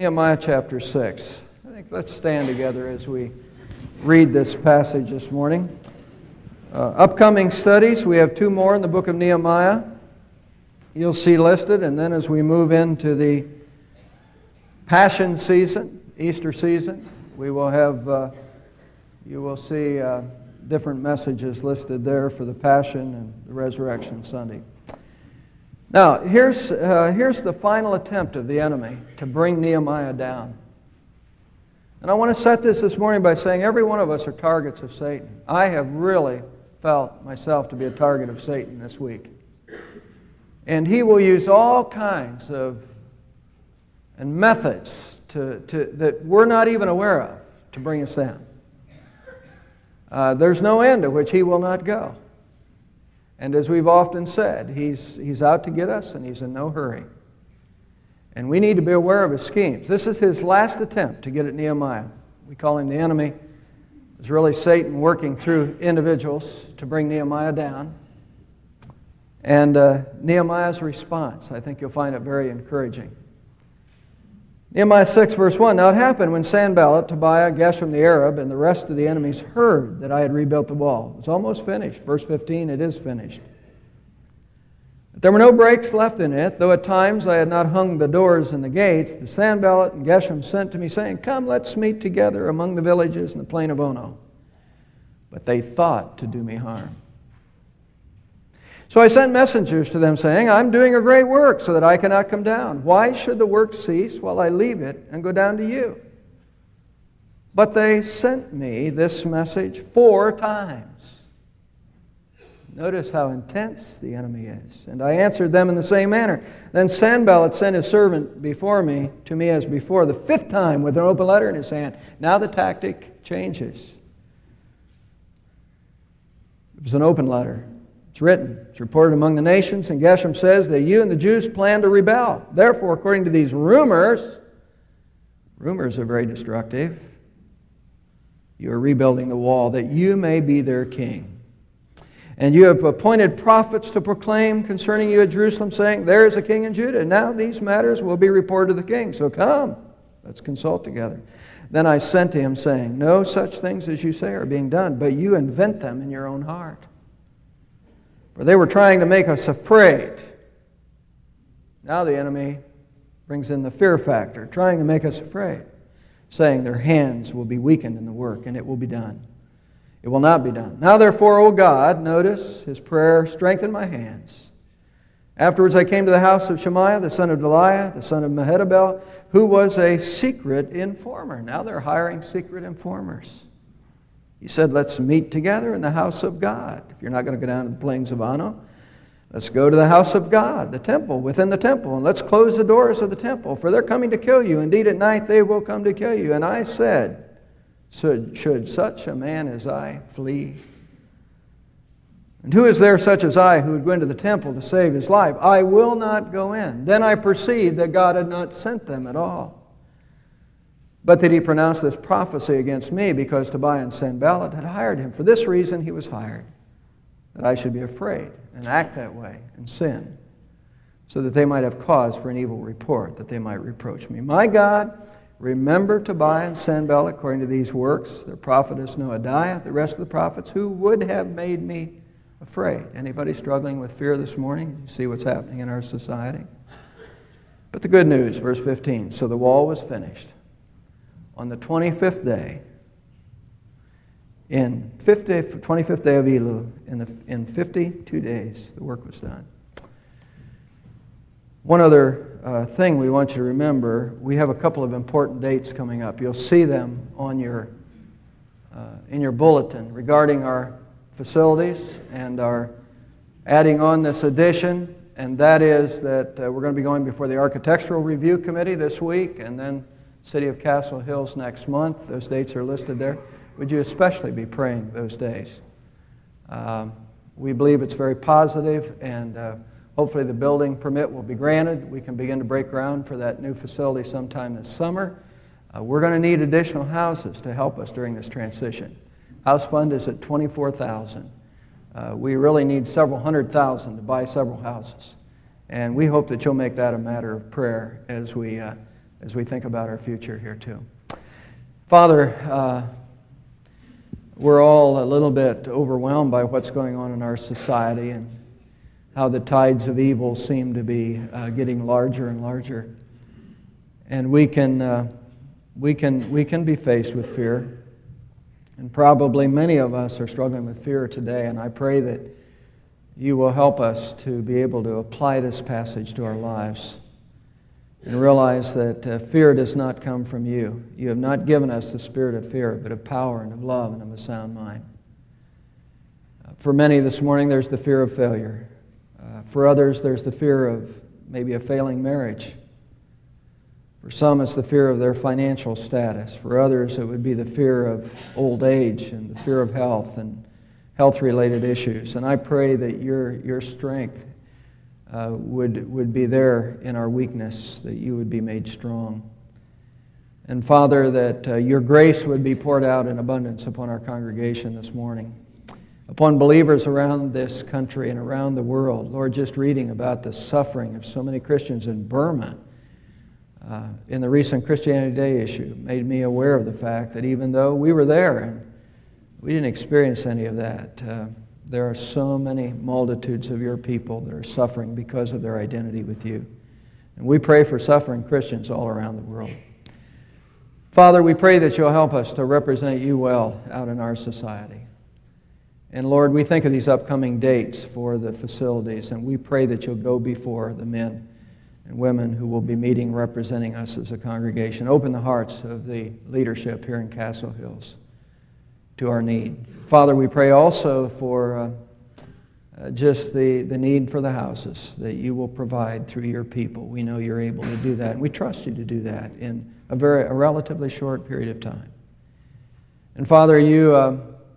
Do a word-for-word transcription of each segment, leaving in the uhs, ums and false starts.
Nehemiah chapter six. I think let's stand together as we read this passage this morning. Uh, upcoming studies, we have two more in the book of Nehemiah. You'll see listed, and then as we move into the Passion season, Easter season, we will have, uh, you will see uh, different messages listed there for the Passion and the Resurrection Sunday. Now, here's, uh, here's the final attempt of the enemy to bring Nehemiah down. And I want to set this this morning by saying every one of us are targets of Satan. I have really felt myself to be a target of Satan this week. And he will use all kinds of and methods to, to, that we're not even aware of to bring us down. Uh, there's no end to which he will not go. And as we've often said, he's, he's out to get us and he's in no hurry. And we need to be aware of his schemes. This is his last attempt to get at Nehemiah. We call him the enemy. It's really Satan working through individuals to bring Nehemiah down. And uh, Nehemiah's response, I think you'll find it very encouraging. Nehemiah six, verse one, Now it happened when Sanballat, Tobiah, Geshem the Arab, and the rest of the enemies heard that I had rebuilt the wall. It's almost finished. Verse fifteen, it is finished. But there were no breaks left in it, though at times I had not hung the doors and the gates. The Sanballat and Geshem sent to me, saying, Come, let's meet together among the villages in the plain of Ono. But they thought to do me harm. So I sent messengers to them, saying, I'm doing a great work, so that I cannot come down. Why should the work cease while I leave it and go down to you? But they sent me this message four times. Notice how intense the enemy is. And I answered them in the same manner. Then Sanballat sent his servant before me, to me as before, the fifth time with an open letter in his hand. Now the tactic changes. It was an open letter. It's written, it's reported among the nations, and Geshem says that you and the Jews plan to rebel. Therefore, according to these rumors, rumors are very destructive, you are rebuilding the wall that you may be their king. And you have appointed prophets to proclaim concerning you at Jerusalem, saying, There is a king in Judah. Now these matters will be reported to the king. So come, let's consult together. Then I sent to him, saying, No such things as you say are being done, but you invent them in your own heart. For they were trying to make us afraid. Now the enemy brings in the fear factor, trying to make us afraid, saying their hands will be weakened in the work, and it will be done. It will not be done. Now therefore, O God, notice his prayer, strengthen my hands. Afterwards I came to the house of Shemaiah, the son of Delaiah, the son of Mehetabel, who was a secret informer. Now they're hiring secret informers. He said, let's meet together in the house of God. If you're not going to go down to the plains of Ono, let's go to the house of God, the temple, within the temple, and let's close the doors of the temple, for they're coming to kill you. Indeed, at night they will come to kill you. And I said, should, should such a man as I flee? And who is there such as I who would go into the temple to save his life? I will not go in. Then I perceived that God had not sent them at all, but that he pronounced this prophecy against me because Tobiah and Sanballat had hired him. For this reason he was hired, that I should be afraid and act that way and sin, so that they might have cause for an evil report, that they might reproach me. My God, remember Tobiah and Sanballat according to these works, their prophetess Noadiah, the rest of the prophets, who would have made me afraid. Anybody struggling with fear this morning? You see what's happening in our society? But the good news, verse fifteen, so the wall was finished. On the twenty-fifth day, in fifty, twenty-fifth day of Elul, in, the, in fifty-two days, the work was done. One other uh, thing we want you to remember, we have a couple of important dates coming up. You'll see them on your, uh, in your bulletin regarding our facilities and our adding on this addition, and that is that uh, we're going to be going before the Architectural Review Committee this week, and then City of Castle Hills next month. Those dates are listed there. Would you especially be praying those days? Um, we believe it's very positive, and uh, hopefully the building permit will be granted. We can begin to break ground for that new facility sometime this summer. Uh, we're going to need additional houses to help us during this transition. House fund is at twenty-four thousand dollars. Uh, we really need several hundred thousand to buy several houses. And we hope that you'll make that a matter of prayer as we uh, as we think about our future here too. Father, uh, we're all a little bit overwhelmed by what's going on in our society and how the tides of evil seem to be uh, getting larger and larger. And we can, uh, we can, we can be faced with fear. And probably many of us are struggling with fear today, and I pray that you will help us to be able to apply this passage to our lives and realize that uh, fear does not come from you. You have not given us the spirit of fear, but of power and of love and of a sound mind. Uh, for many this morning, there's the fear of failure. Uh, for others, there's the fear of maybe a failing marriage. For some, it's the fear of their financial status. For others, it would be the fear of old age and the fear of health and health-related issues. And I pray that your, your strength uh, would, would be there in our weakness, that you would be made strong. And Father, that uh, your grace would be poured out in abundance upon our congregation this morning, upon believers around this country and around the world. Lord, just reading about the suffering of so many Christians in Burma, Uh, in the recent Christianity Day issue, made me aware of the fact that even though we were there and we didn't experience any of that, uh, there are so many multitudes of your people that are suffering because of their identity with you. And we pray for suffering Christians all around the world. Father, we pray that you'll help us to represent you well out in our society. And Lord, we think of these upcoming dates for the facilities, and we pray that you'll go before the men and women who will be meeting representing us as a congregation. Open the hearts of the leadership here in Castle Hills to our need. Father, we pray also for uh, uh, just the, the need for the houses that you will provide through your people. We know you're able to do that, and we trust you to do that in a very a relatively short period of time. And Father, you uh,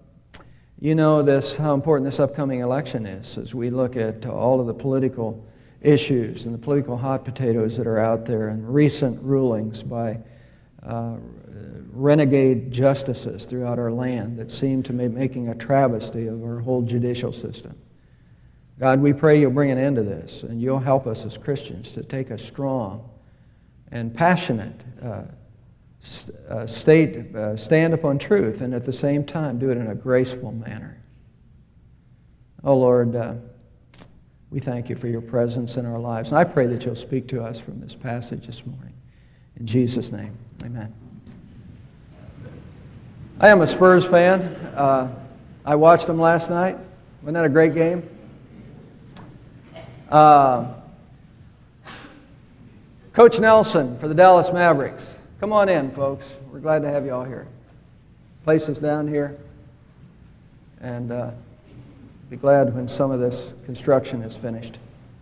you know this how important this upcoming election is as we look at all of the political issues and the political hot potatoes that are out there and recent rulings by uh, renegade justices throughout our land that seem to be making a travesty of our whole judicial system. God, we pray you'll bring an end to this and you'll help us as Christians to take a strong and passionate uh, st- uh, state, uh, stand upon truth, and at the same time do it in a graceful manner. Oh Lord, uh, we thank you for your presence in our lives. And I pray that you'll speak to us from this passage this morning. In Jesus' name, amen. I am a Spurs fan. Uh, I watched them last night. Wasn't that a great game? Uh, Coach Nelson for the Dallas Mavericks. Come on in, folks. We're glad to have you all here. Place is down here. And uh, be glad when some of this construction is finished.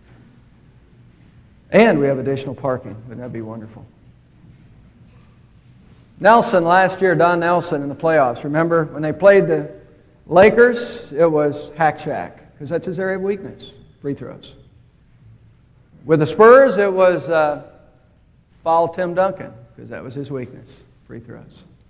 And we have additional parking. Wouldn't that be wonderful? Nelson last year, Don Nelson in the playoffs. Remember when they played the Lakers, it was hack shack, because that's his area of weakness, free throws. With the Spurs, it was uh, foul Tim Duncan, because that was his weakness, free throws.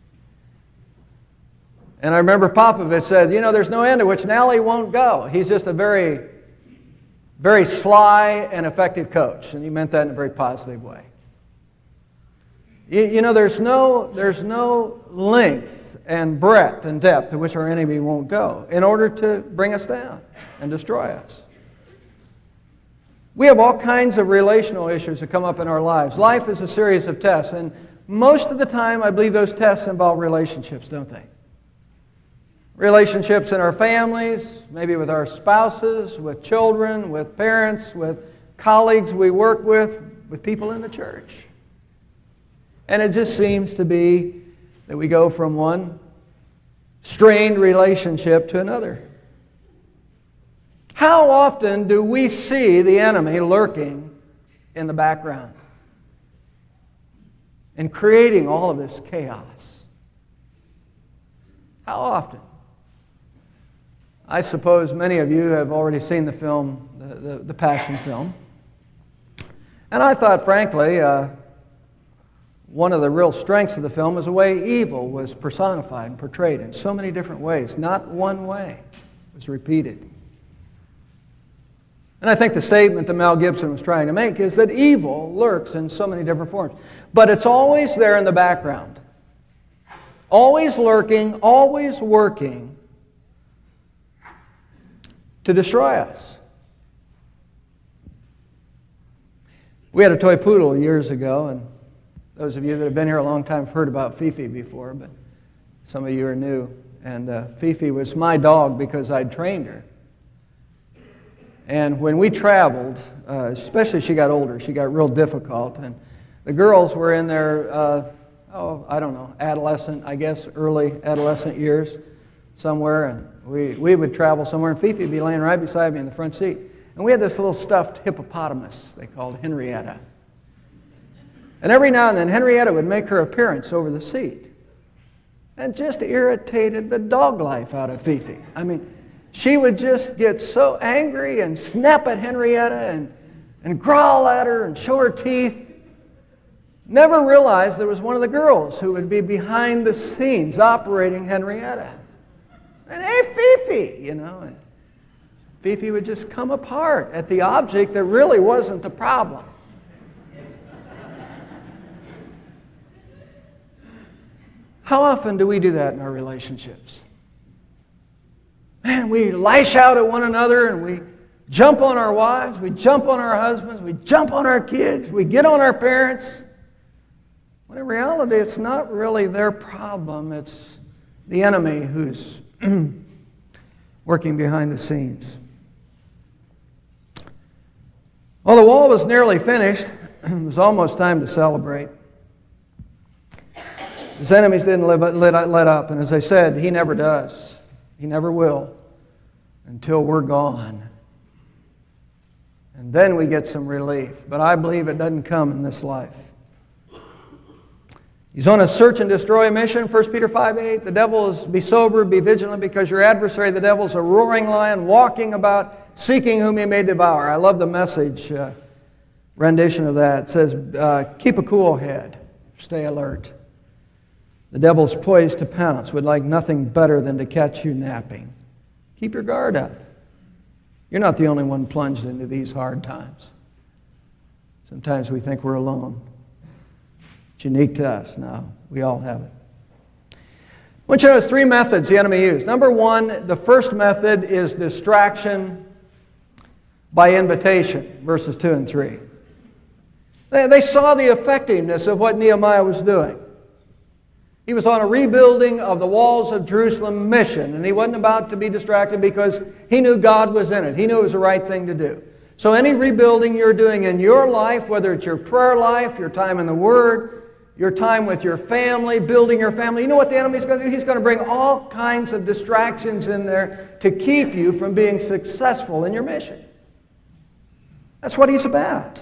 And I remember Popovich said, you know, there's no end to which Nally won't go. He's just a very, very sly and effective coach. And he meant that in a very positive way. You, you know, there's no, there's no length and breadth and depth to which our enemy won't go in order to bring us down and destroy us. We have all kinds of relational issues that come up in our lives. Life is a series of tests. And most of the time, I believe those tests involve relationships, don't they? Relationships in our families, maybe with our spouses, with children, with parents, with colleagues we work with, with people in the church. And it just seems to be that we go from one strained relationship to another. How often do we see the enemy lurking in the background and creating all of this chaos? How often? I suppose many of you have already seen the film, the, the, the Passion film. And I thought, frankly, uh, one of the real strengths of the film was the way evil was personified and portrayed in so many different ways. Not one way was repeated. And I think the statement that Mel Gibson was trying to make is that evil lurks in so many different forms. But it's always there in the background. Always lurking, always working to destroy us. We had a toy poodle years ago, and those of you that have been here a long time have heard about Fifi before, but some of you are new. And uh, Fifi was my dog because I'd trained her. And when we traveled, uh, especially as she got older, she got real difficult. And the girls were in their, uh, oh, I don't know, adolescent, I guess, early adolescent years somewhere. And we, we would travel somewhere, and Fifi would be laying right beside me in the front seat. And we had this little stuffed hippopotamus they called Henrietta. And every now and then, Henrietta would make her appearance over the seat. And just irritated the dog life out of Fifi. I mean, she would just get so angry and snap at Henrietta and, and growl at her and show her teeth. Never realized there was one of the girls who would be behind the scenes operating Henrietta. And, hey, Fifi, you know. And Fifi would just come apart at the object that really wasn't the problem. How often do we do that in our relationships? Man, we lash out at one another and we jump on our wives, we jump on our husbands, we jump on our kids, we get on our parents. When in reality, it's not really their problem, it's the enemy who's working behind the scenes. Well, the wall was nearly finished. It was almost time to celebrate. His enemies didn't let up, and as I said, he never does. He never will until we're gone. And then we get some relief. But I believe it doesn't come in this life. He's on a search and destroy mission. First Peter five eight, the devil is, be sober, be vigilant, because your adversary, the devil, is a roaring lion, walking about, seeking whom he may devour. I love the message uh, rendition of that. It says, uh, keep a cool head, stay alert. The devil's poised to pounce, would like nothing better than to catch you napping. Keep your guard up. You're not the only one plunged into these hard times. Sometimes we think we're alone. It's unique to us. No, we all have it. I want you to notice three methods the enemy used. Number one, the first method is distraction by invitation, verses two and three. They, they saw the effectiveness of what Nehemiah was doing. He was on a rebuilding of the walls of Jerusalem mission, and he wasn't about to be distracted because he knew God was in it. He knew it was the right thing to do. So any rebuilding you're doing in your life, whether it's your prayer life, your time in the Word, your time with your family, building your family, you know what the enemy's going to do? He's going to bring all kinds of distractions in there to keep you from being successful in your mission. That's what he's about.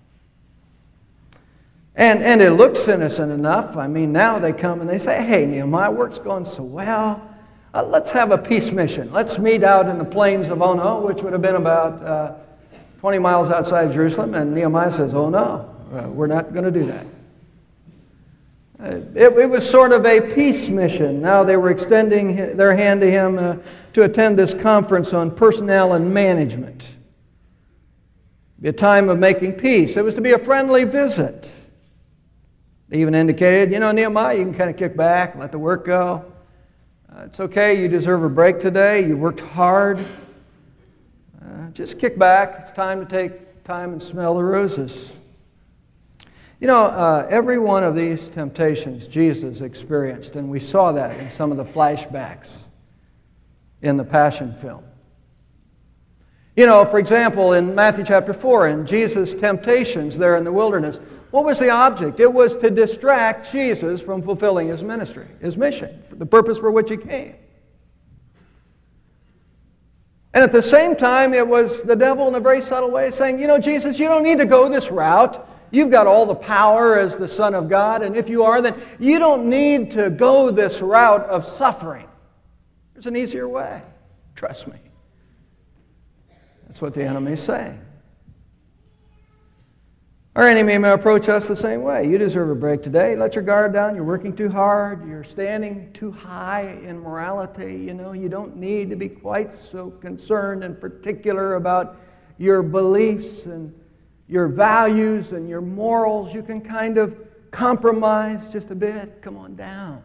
And, and it looks innocent enough. I mean, now they come and they say, hey, Nehemiah, work's going so well. Uh, let's have a peace mission. Let's meet out in the plains of Ono, which would have been about uh, twenty miles outside of Jerusalem. And Nehemiah says, oh, no, uh, we're not going to do that. Uh, it, it was sort of a peace mission. Now they were extending their hand to him uh, to attend this conference on personnel and management. It'd be a time of making peace. It was to be a friendly visit. They even indicated, you know, Nehemiah, you can kind of kick back, let the work go. Uh, it's okay, you deserve a break today. You worked hard. Uh, just kick back. It's time to take time and smell the roses. You know, uh, every one of these temptations Jesus experienced, and we saw that in some of the flashbacks in the Passion film. You know, for example, in Matthew chapter four, in Jesus' temptations there in the wilderness, what was the object? It was to distract Jesus from fulfilling his ministry, his mission, the purpose for which he came. And at the same time, it was the devil in a very subtle way saying, you know, Jesus, you don't need to go this route. You've got all the power as the Son of God, and if you are, then you don't need to go this route of suffering. There's an easier way. Trust me. That's what the enemy is saying. Our enemy may approach us the same way. You deserve a break today. Let your guard down. You're working too hard. You're standing too high in morality. You know, you don't need to be quite so concerned and particular about your beliefs and your values and your morals. You can kind of compromise just a bit. Come on down.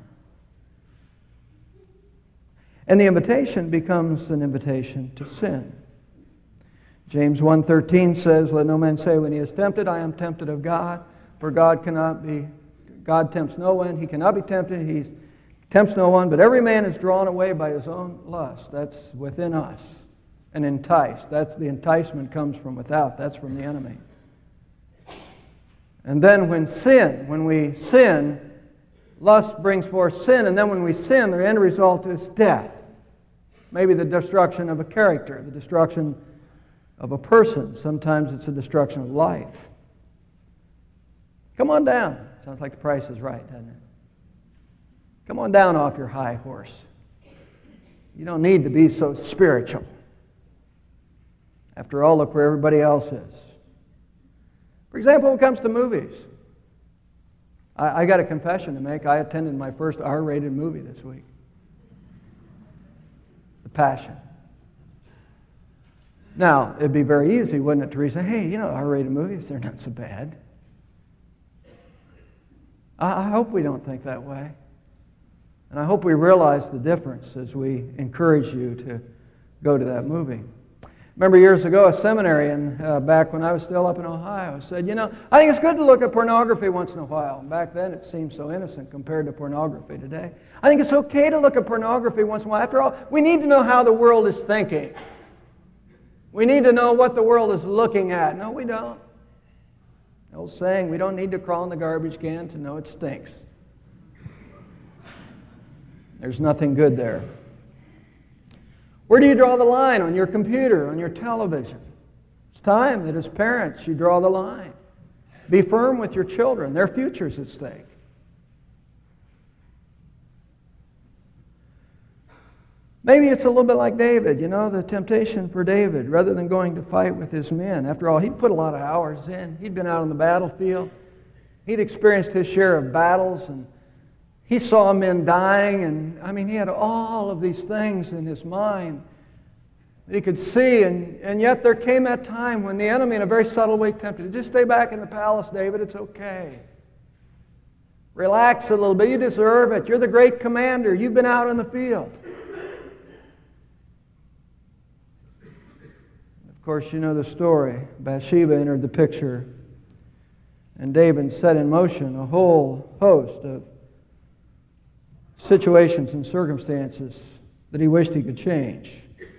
And the invitation becomes an invitation to sin. James one thirteen says, "Let no man say when he is tempted, I am tempted of God. For God cannot be, God tempts no one. He cannot be tempted. He tempts no one. But every man is drawn away by his own lust." That's within us. And enticed. That's the enticement comes from without. That's from the enemy. And then when sin, when we sin, lust brings forth sin. And then when we sin, the end result is death. Maybe the destruction of a character, the destruction of a person. Sometimes it's a destruction of life. Come on down. Sounds like the price is right, doesn't it? Come on down off your high horse. You don't need to be so spiritual. After all, look where everybody else is. For example, when it comes to movies, I, I got a confession to make. I attended my first R-rated movie this week. The Passion. Now, it'd be very easy, wouldn't it, Teresa? Hey, you know, R-rated movies, they're not so bad. I, I hope we don't think that way. And I hope we realize the difference as we encourage you to go to that movie. Remember years ago, a seminarian, uh, back when I was still up in Ohio, said, you know, I think it's good to look at pornography once in a while. And back then, it seemed so innocent compared to pornography today. I think it's okay to look at pornography once in a while. After all, we need to know how the world is thinking. We need to know what the world is looking at. No, we don't. The old saying, we don't need to crawl in the garbage can to know it stinks. There's nothing good there. Where do you draw the line? On your computer, on your television? It's time that as parents you draw the line. Be firm with your children. Their future's at stake. Maybe it's a little bit like David, you know, the temptation for David, rather than going to fight with his men. After all, he'd put a lot of hours in. He'd been out on the battlefield. He'd experienced his share of battles, and he saw men dying, and I mean, he had all of these things in his mind that he could see, and, and yet there came that time when the enemy, in a very subtle way, tempted him. Just stay back in the palace, David, it's okay. Relax a little bit, you deserve it. You're the great commander, you've been out in the field. Of course, you know the story. Bathsheba entered the picture, and David set in motion a whole host of situations and circumstances that he wished he could change.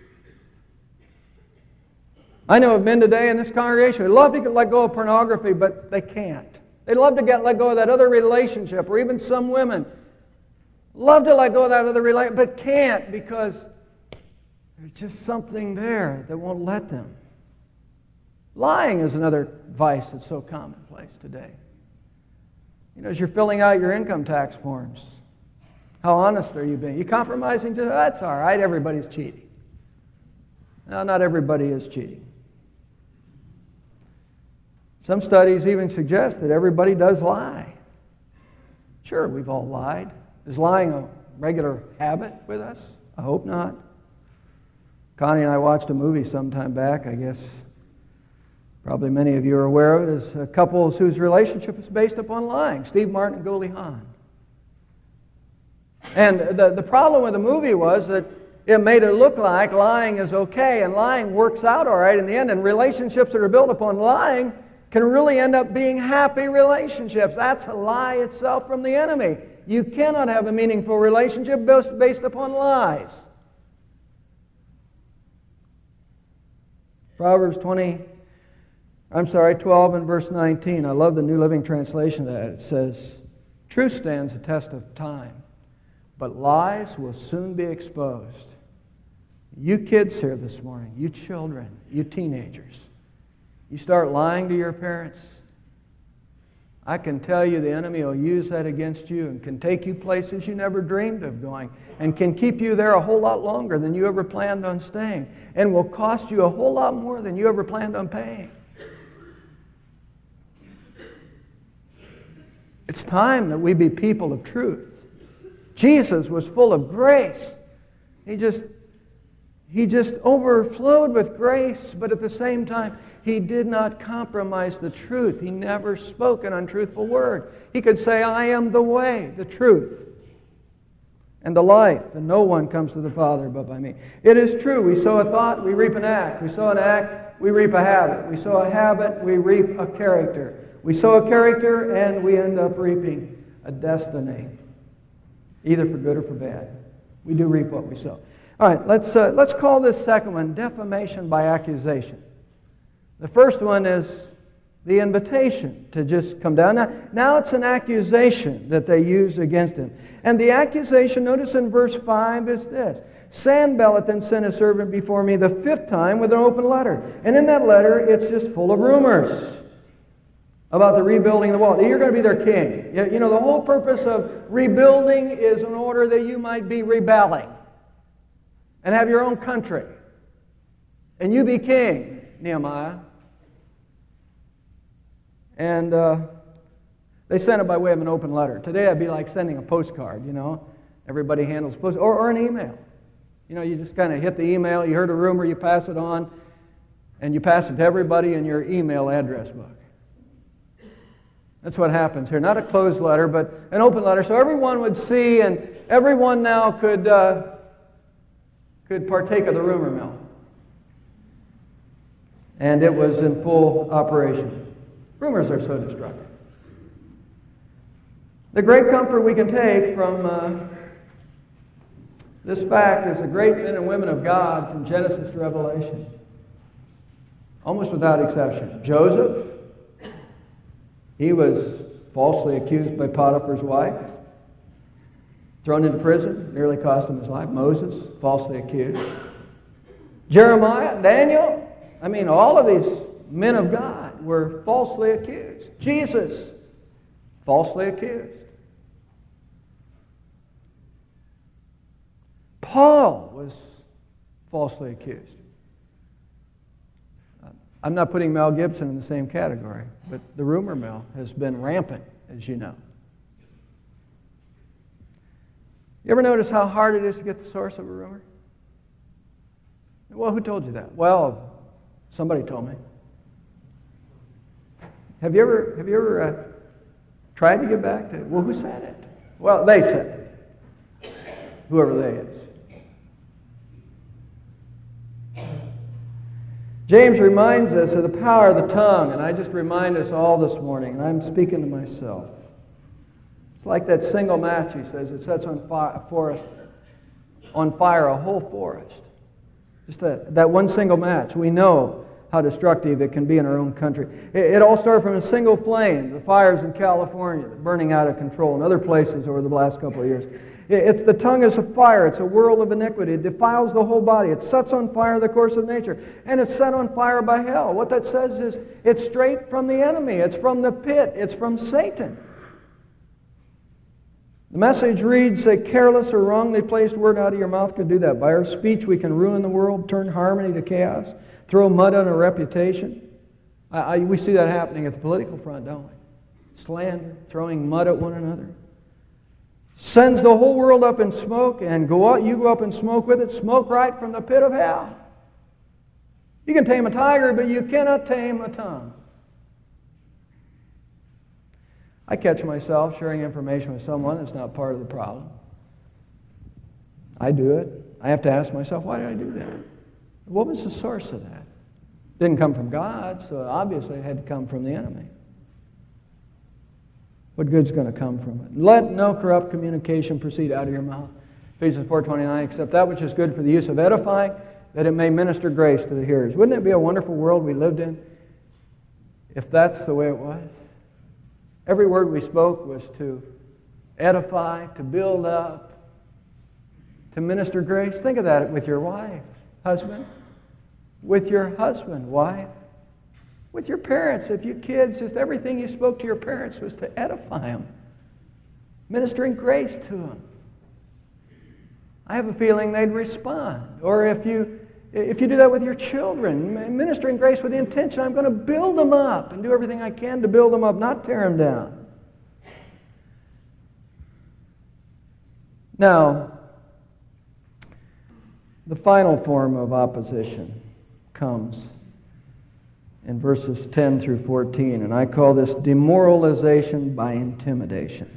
I know of men today in this congregation who love to let go of pornography, but they can't. They love to get let go of that other relationship, or even some women love to let go of that other relationship, but can't because there's just something there that won't let them. Lying is another vice that's so commonplace today. You know, as you're filling out your income tax forms, how honest are you being? You compromising? To, that's all right, everybody's cheating. No, not everybody is cheating. Some studies even suggest that everybody does lie. Sure, we've all lied. Is lying a regular habit with us? I hope not. Connie and I watched a movie some time back, I guess probably many of you are aware of it, is a couple whose relationship is based upon lying, Steve Martin and Goldie Hawn. And the, the problem with the movie was that it made it look like lying is okay, and lying works out all right in the end, and relationships that are built upon lying can really end up being happy relationships. That's a lie itself from the enemy. You cannot have a meaningful relationship based, based upon lies. Proverbs twenty, I'm sorry, twelve and verse nineteen. I love the New Living Translation of that. It says, truth stands the test of time, but lies will soon be exposed. You kids here this morning, you children, you teenagers, you start lying to your parents, I can tell you the enemy will use that against you and can take you places you never dreamed of going and can keep you there a whole lot longer than you ever planned on staying and will cost you a whole lot more than you ever planned on paying. It's time that we be people of truth. Jesus was full of grace. He just, He just overflowed with grace, but at the same time, he did not compromise the truth. He never spoke an untruthful word. He could say, I am the way, the truth, and the life, and no one comes to the Father but by me. It is true. We sow a thought, we reap an act. We sow an act, we reap a habit. We sow a habit, we reap a character. We sow a character, and we end up reaping a destiny, either for good or for bad. We do reap what we sow. All right, let's, uh, let's call this second one defamation by accusation. The first one is the invitation to just come down. Now, now it's an accusation that they use against him. And the accusation, notice in verse five, is this. Sanballat then sent a servant before me the fifth time with an open letter. And in that letter, it's just full of rumors about the rebuilding of the wall. You're going to be their king. You know, the whole purpose of rebuilding is in order that you might be rebelling and have your own country. And you be king, Nehemiah. And uh, they sent it by way of an open letter. Today it'd be like sending a postcard, you know. Everybody handles post or, or an email. You know, you just kind of hit the email, you heard a rumor, you pass it on, and you pass it to everybody in your email address book. That's what happens here. Not a closed letter, but an open letter, so everyone would see, and everyone now could uh, could partake of the rumor mill. And it was in full operation. Rumors are so destructive. The great comfort we can take from uh, this fact is the great men and women of God from Genesis to Revelation, almost without exception. Joseph, he was falsely accused by Potiphar's wife, thrown into prison, nearly cost him his life. Moses, falsely accused. Jeremiah, Daniel, I mean, all of these men of God were falsely accused. Jesus, falsely accused. Paul was falsely accused. I'm not putting Mel Gibson in the same category, but the rumor mill has been rampant, as you know. You ever notice how hard it is to get the source of a rumor? Well, who told you that? Well, somebody told me. Have you ever, have you ever uh, tried to get back to, well, who said it? Well, they said it. Whoever they is. James reminds us of the power of the tongue, and I just remind us all this morning, and I'm speaking to myself. It's like that single match, he says, it sets on fire, forest, on fire a whole forest. Just that, that one single match. We know how destructive it can be in our own country. It, it all started from a single flame, the fires in California, burning out of control, and other places over the last couple of years. It, it's the tongue is a fire. It's a world of iniquity. It defiles the whole body. It sets on fire the course of nature, and it's set on fire by hell. What that says is it's straight from the enemy. It's from the pit. It's from Satan. The message reads, a careless or wrongly placed word out of your mouth could do that. By our speech, we can ruin the world, turn harmony to chaos, throw mud on a reputation. I, I, we see that happening at the political front, don't we? Slander, throwing mud at one another. Sends the whole world up in smoke, and go out, you go up in smoke with it, smoke right from the pit of hell. You can tame a tiger, but you cannot tame a tongue. I catch myself sharing information with someone that's not part of the problem. I do it. I have to ask myself, why did I do that? What was the source of that? It didn't come from God, so obviously it had to come from the enemy. What good's going to come from it? Let no corrupt communication proceed out of your mouth. Ephesians four twenty-nine, except that which is good for the use of edifying, that it may minister grace to the hearers. Wouldn't it be a wonderful world we lived in if that's the way it was? Every word we spoke was to edify, to build up, to minister grace. Think of that with your wife, husband. With your husband, wife. With your parents, if you kids, just everything you spoke to your parents was to edify them, ministering grace to them. I have a feeling they'd respond. Or if you if you do that with your children, ministering grace with the intention, I'm going to build them up and do everything I can to build them up, not tear them down. Now, The final form of opposition comes in verses ten through fourteen, and I call this demoralization by intimidation.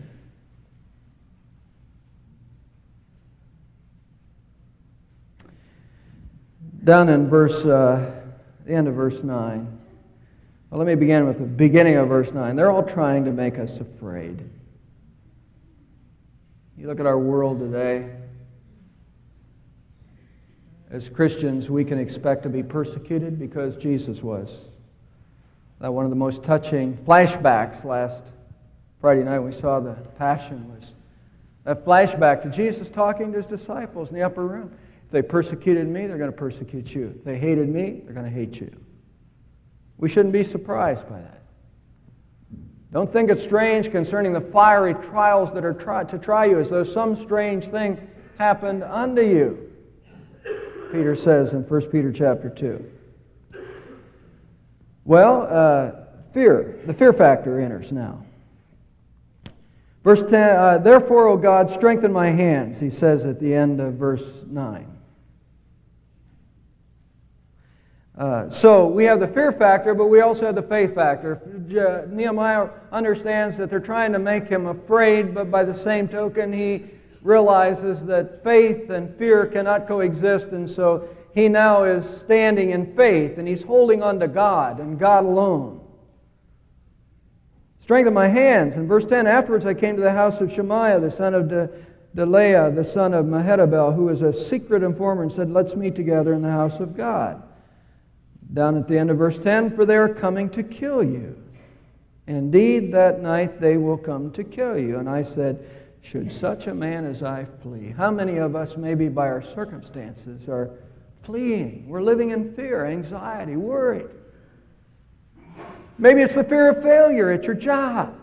Down in verse, uh, the end of verse nine. Well, let me begin with the beginning of verse nine. They're all trying to make us afraid. You look at our world today. As Christians, we can expect to be persecuted because Jesus was. That one of the most touching flashbacks last Friday night we saw the Passion was that flashback to Jesus talking to his disciples in the upper room. If they persecuted me, they're going to persecute you. If they hated me, they're going to hate you. We shouldn't be surprised by that. Don't think it's strange concerning the fiery trials that are try- to try you as though some strange thing happened unto you. Peter says in First Peter chapter two. Well, uh, fear, the fear factor enters now. Verse ten, uh, therefore, O God, strengthen my hands, he says at the end of verse nine. Uh, so we have the fear factor, but we also have the faith factor. Nehemiah understands that they're trying to make him afraid, but by the same token, he realizes that faith and fear cannot coexist, and so he now is standing in faith, and he's holding on to God and God alone. Strengthen my hands. In verse ten, afterwards I came to the house of Shemaiah, the son of De- Delaiah, the son of Mehetabel, who was a secret informer, and said, let's meet together in the house of God. Down at the end of verse ten, for they are coming to kill you. Indeed, that night they will come to kill you. And I said, should such a man as I flee? How many of us, maybe by our circumstances, are fleeing? We're living in fear, anxiety, worried. Maybe it's the fear of failure at your job.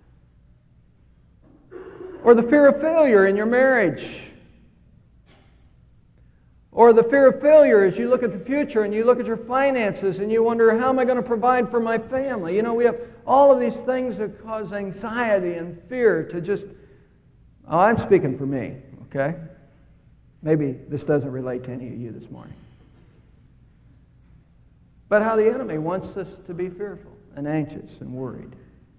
Or the fear of failure in your marriage. Or the fear of failure as you look at the future and you look at your finances and you wonder, how am I going to provide for my family? You know, we have all of these things that cause anxiety and fear to just... Oh, I'm speaking for me, okay? Maybe this doesn't relate to any of you this morning. But how the enemy wants us to be fearful and anxious and worried.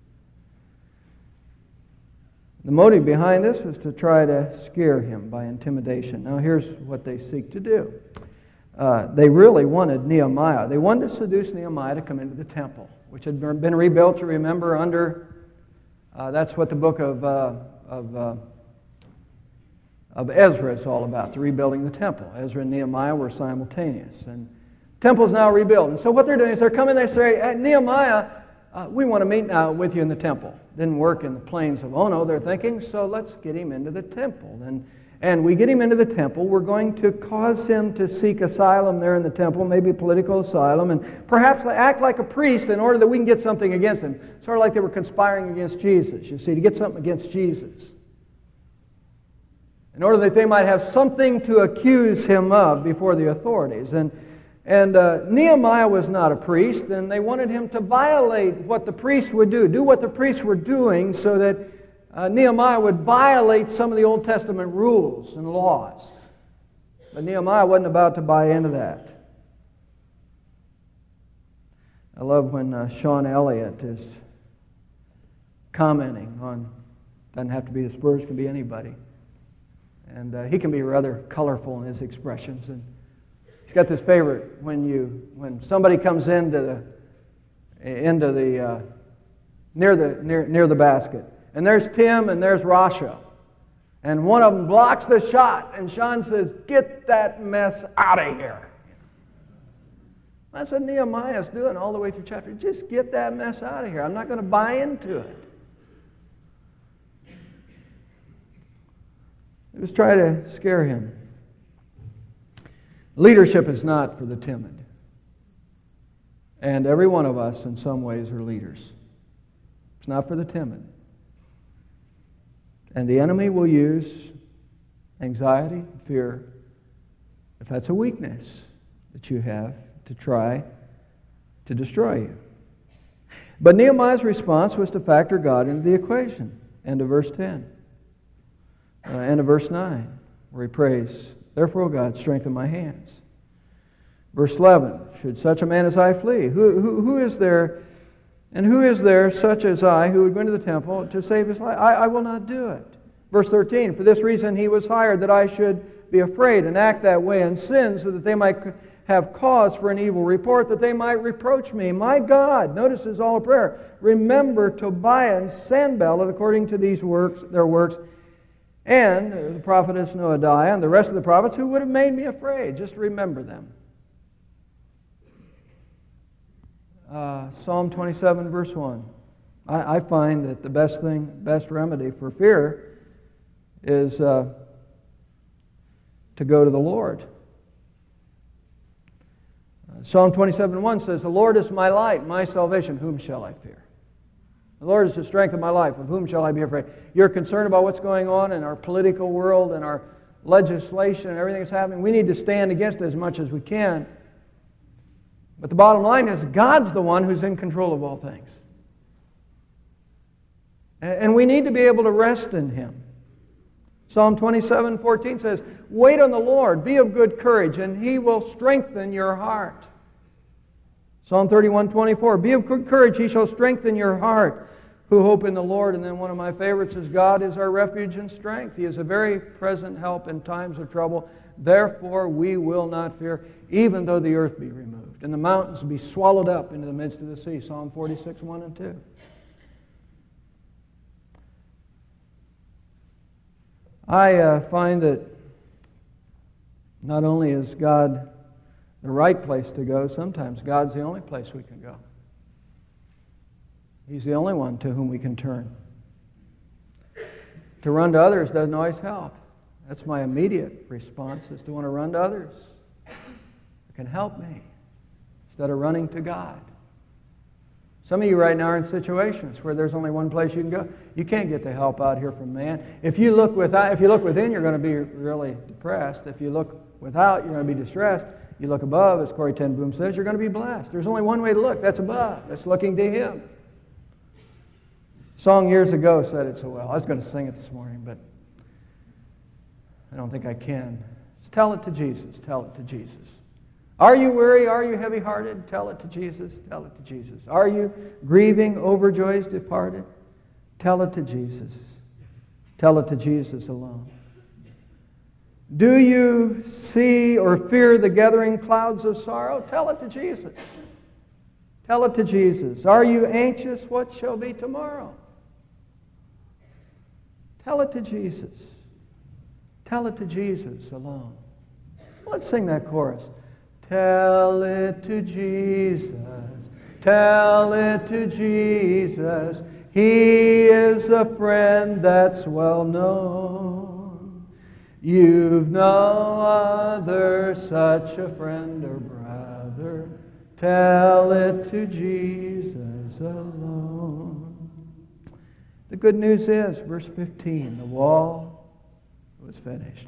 The motive behind this was to try to scare him by intimidation. Now here's what they seek to do. Uh, they really wanted Nehemiah. They wanted to seduce Nehemiah to come into the temple, which had been rebuilt, you remember, under... Uh, that's what the book of... Uh, of uh, of Ezra is all about, the rebuilding the temple. Ezra and Nehemiah were simultaneous. And the temple's now rebuilt. And so what they're doing is they're coming, they say, Nehemiah, uh, we want to meet now with you in the temple. Didn't work in the plains of Ono, they're thinking, so let's get him into the temple. And, and we get him into the temple. We're going to cause him to seek asylum there in the temple, maybe political asylum, and perhaps act like a priest in order that we can get something against him. Sort of like they were conspiring against Jesus, you see, to get something against Jesus. In order that they might have something to accuse him of before the authorities. And, and uh, Nehemiah was not a priest, and they wanted him to violate what the priests would do, do what the priests were doing so that uh, Nehemiah would violate some of the Old Testament rules and laws. But Nehemiah wasn't about to buy into that. I love when uh, Sean Elliott is commenting on, doesn't have to be the Spurs, can be anybody. And uh, he can be rather colorful in his expressions. And he's got this favorite when you when somebody comes into the into the uh, near the near near the basket, and there's Tim and there's Rasha, and one of them blocks the shot, and Sean says, "Get that mess out of here." That's what Nehemiah is doing all the way through chapter. Just get that mess out of here. I'm not going to buy into it. It was trying to scare him. Leadership is not for the timid. And every one of us, in some ways, are leaders. It's not for the timid. And the enemy will use anxiety, fear, if that's a weakness that you have, to try to destroy you. But Nehemiah's response was to factor God into the equation. End of verse ten. Uh, end of verse nine, where he prays, Therefore, O God, strengthen my hands. Verse eleven, should such a man as I flee? Who, who, who is there, and who is there such as I who would go into the temple to save his life? I, I will not do it. Verse thirteen, for this reason he was hired, that I should be afraid and act that way and sin, so that they might have cause for an evil report, that they might reproach me. My God, notice this is all a prayer. Remember Tobiah and Sanballat according to these works, their works, and the prophetess Noadiah and the rest of the prophets who would have made me afraid. Just remember them. Uh, Psalm twenty-seven, verse one. I, I find that the best thing, best remedy for fear is uh, to go to the Lord. Uh, Psalm twenty-seven, one says, the Lord is my light, my salvation. Whom shall I fear? The Lord is the strength of my life. Of whom shall I be afraid? You're concerned about what's going on in our political world and our legislation and everything that's happening. We need to stand against it as much as we can. But the bottom line is God's the one who's in control of all things. And we need to be able to rest in Him. Psalm twenty-seven, fourteen says, wait on the Lord, be of good courage, and He will strengthen your heart. Psalm thirty-one, twenty-four, be of good courage, He shall strengthen your heart, who hope in the Lord. And then one of my favorites is, God is our refuge and strength. He is a very present help in times of trouble. Therefore we will not fear, even though the earth be removed, and the mountains be swallowed up into the midst of the sea. Psalm forty-six, one and two. I uh, find that not only is God the right place to go, sometimes God's the only place we can go. He's the only one to whom we can turn. To run to others doesn't always help. That's my immediate response, is to want to run to others who can help me instead of running to God. Some of you right now are in situations where there's only one place you can go. You can't get the help out here from man. If you look without, if you look within, you're going to be really depressed. If you look without, you're going to be distressed. You look above, as Corrie ten Boom says, you're going to be blessed. There's only one way to look. That's above. That's looking to Him. A song years ago said it so well. I was going to sing it this morning, but I don't think I can. Just tell it to Jesus. Tell it to Jesus. Are you weary? Are you heavy-hearted? Tell it to Jesus. Tell it to Jesus. Are you grieving over joys departed? Tell it to Jesus. Tell it to Jesus alone. Do you see or fear the gathering clouds of sorrow? Tell it to Jesus. Tell it to Jesus. Are you anxious? What shall be tomorrow? Tell it to Jesus. Tell it to Jesus alone. Let's sing that chorus. Tell it to Jesus. Tell it to Jesus. He is a friend that's well known. You've no other such a friend or brother. Tell it to Jesus alone. The good news is, verse fifteen, the wall was finished.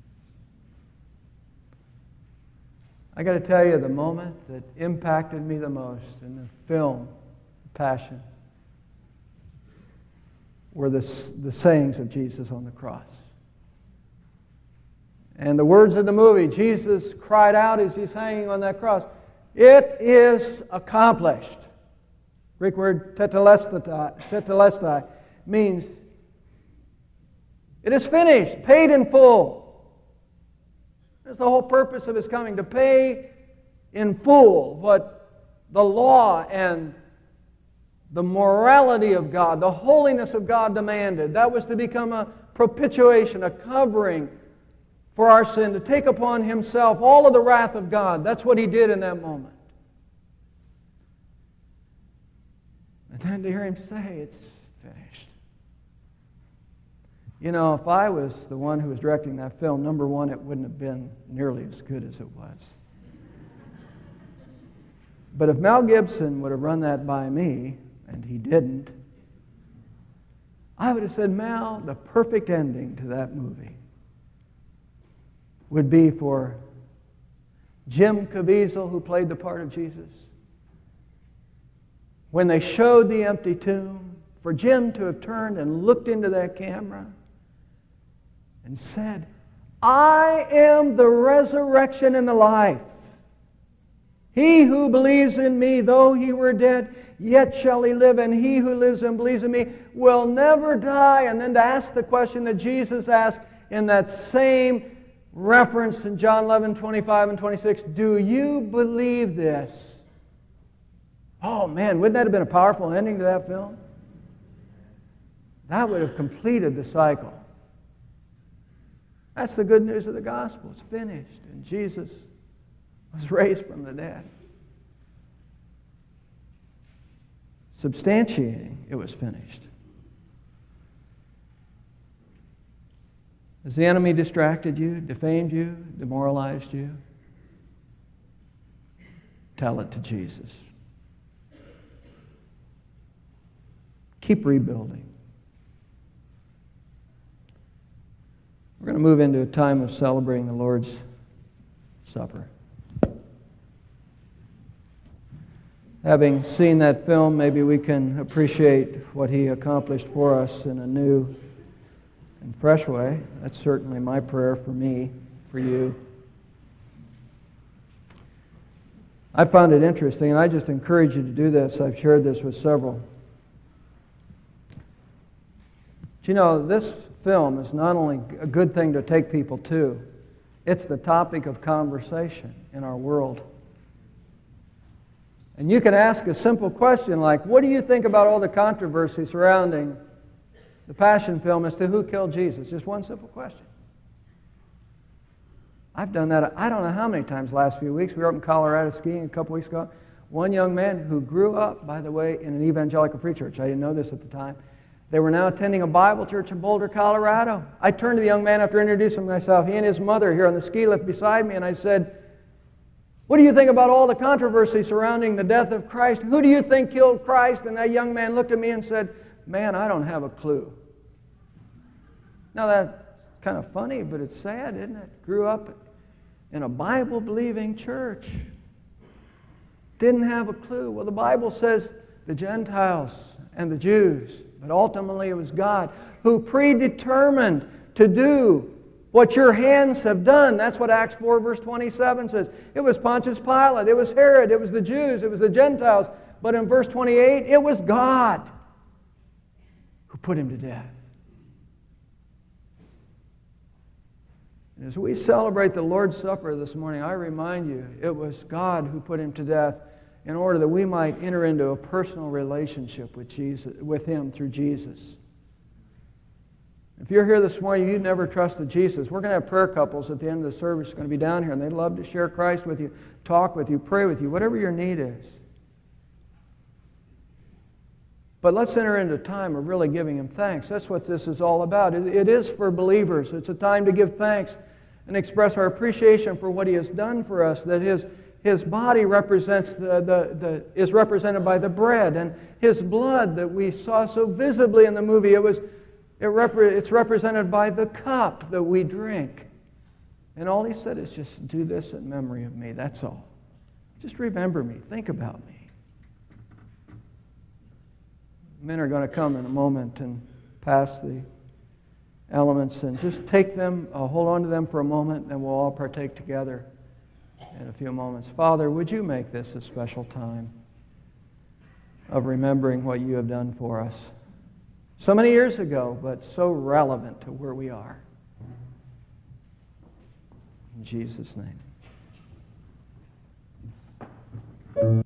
I got to tell you, the moment that impacted me the most in the film, Passion, were the, the sayings of Jesus on the cross. And the words of the movie, Jesus cried out as He's hanging on that cross, "It is accomplished." Greek word tetelestai, tetelestai means it is finished, paid in full. That's the whole purpose of His coming, to pay in full what the law and the morality of God, the holiness of God demanded. That was to become a propitiation, a covering for our sin, to take upon Himself all of the wrath of God. That's what He did in that moment. And then to hear Him say, it's finished. You know, if I was the one who was directing that film, number one, it wouldn't have been nearly as good as it was. But if Mel Gibson would have run that by me, and he didn't, I would have said, Mel, the perfect ending to that movie would be for Jim Caviezel, who played the part of Jesus. When they showed the empty tomb, for Jim to have turned and looked into that camera and said, I am the resurrection and the life. He who believes in me, though he were dead, yet shall he live, and he who lives and believes in me will never die. And then to ask the question that Jesus asked in that same reference in John eleven, twenty-five and twenty-six, do you believe this? Oh man, wouldn't that have been a powerful ending to that film? That would have completed the cycle. That's the good news of the gospel. It's finished, and Jesus was raised from the dead, substantiating it was finished. Has the enemy distracted you, defamed you, demoralized you? Tell it to Jesus. Keep rebuilding. We're going to move into a time of celebrating the Lord's Supper. Having seen that film, maybe we can appreciate what he accomplished for us in a new and fresh way. That's certainly my prayer for me, for you. I found it interesting, and I just encourage you to do this. I've shared this with several. Do you know, this film is not only a good thing to take people to, it's the topic of conversation in our world. And you can ask a simple question like, what do you think about all the controversy surrounding the Passion film as to who killed Jesus? Just one simple question. I've done that, I don't know how many times the last few weeks. We were up in Colorado skiing a couple weeks ago. One young man who grew up, by the way, in an evangelical free church. I didn't know this at the time. They were now attending a Bible church in Boulder, Colorado. I turned to the young man after introducing myself, he and his mother here on the ski lift beside me, and I said, what do you think about all the controversy surrounding the death of Christ? Who do you think killed Christ? And that young man looked at me and said, man, I don't have a clue. Now that's kind of funny, but it's sad, isn't it? Grew up in a Bible-believing church. Didn't have a clue. Well, the Bible says the Gentiles and the Jews, but ultimately it was God who predetermined to do what your hands have done. That's what Acts four verse twenty-seven says. It was Pontius Pilate, it was Herod, it was the Jews, it was the Gentiles. But in verse twenty-eight, it was God who put him to death. And as we celebrate the Lord's Supper this morning, I remind you, it was God who put him to death in order that we might enter into a personal relationship with Jesus, with him through Jesus. If you're here this morning, you've never trusted Jesus, we're going to have prayer couples at the end of the service going to be down here, and they'd love to share Christ with you, talk with you, pray with you, whatever your need is. But let's enter into a time of really giving him thanks. That's what this is all about. It, it is for believers. It's a time to give thanks and express our appreciation for what he has done for us, that his His body represents the, the, the, is represented by the bread, and his blood that we saw so visibly in the movie, it was, it repre- it's represented by the cup that we drink. And all he said is just do this in memory of me. That's all. Just remember me. Think about me. Men are going to come in a moment and pass the elements, and just take them, uh, hold on to them for a moment, and we'll all partake together in a few moments. Father, would you make this a special time of remembering what you have done for us so many years ago, but so relevant to where we are. In Jesus' name.